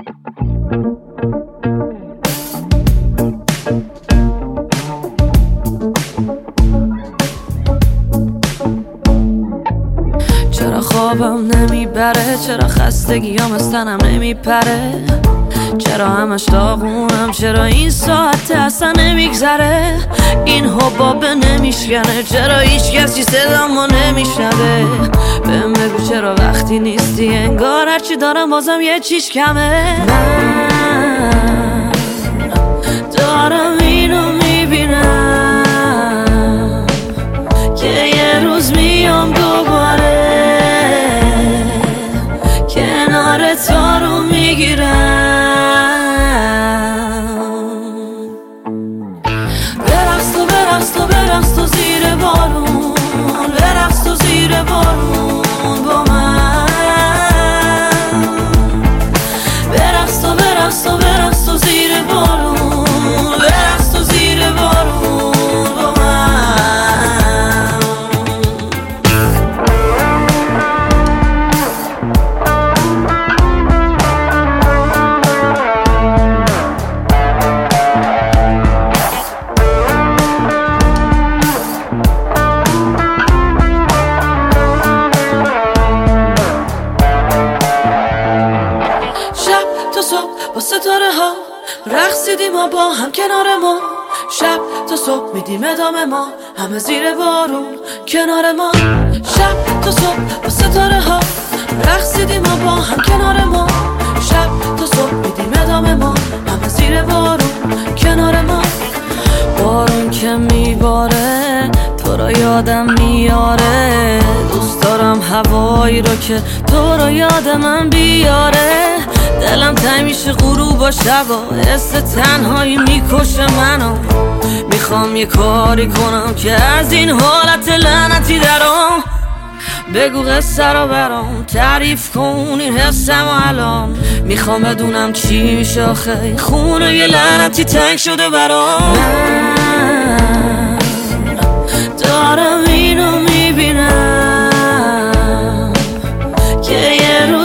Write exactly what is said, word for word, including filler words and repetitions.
چرا خوابم نمیبره، چرا خستگیام از تنم نمیپره، چرا همش داغونم، چرا این ساعت اصلا نمیگذره، این حبابه نمیشکنه، چرا هیچ کسی صدامو نمیشنوه، بهم بگو چرا وقتی نیستی انگار هرچی دارم بازم یه چیش کمه. من دارم اینو میبینم که یه روز میام دوباره کنار تو رو میگیرم. برقص تو برقص تو برقص تو زیر بارون، برقص تو زیر بارون با من، برقص تو برقص تو برقص تو زیر بارون، برقص تو زیر بارون با من. با ستاره ها رقصیدیم ما با هم کنار ما، شب تا صبح میدیم ادامه ما همه زیر بارون کنار ما، شب تا صبح با ستاره ها رقصیدیم ما با هم کنار ما، شب تا صبح میدیم ادامه ما همه زیر بارون کنار ما. بارون که میباره تو رو یادم میاره، دوست دارم هوایی رو که تو رو یاد من بیاره، دلم تنگ میشه غروب و شبا، حس تنهایی میکشه منو، میخوام یه کاری کنم که از این حالت لعنتی درام، بگو قصه رو برام تعریف کن این حسم و الان، میخوام بدونم چی میشه آخه خونه یه لعنتی تنگ شده برام. من دارم اینو میبینم که یه رو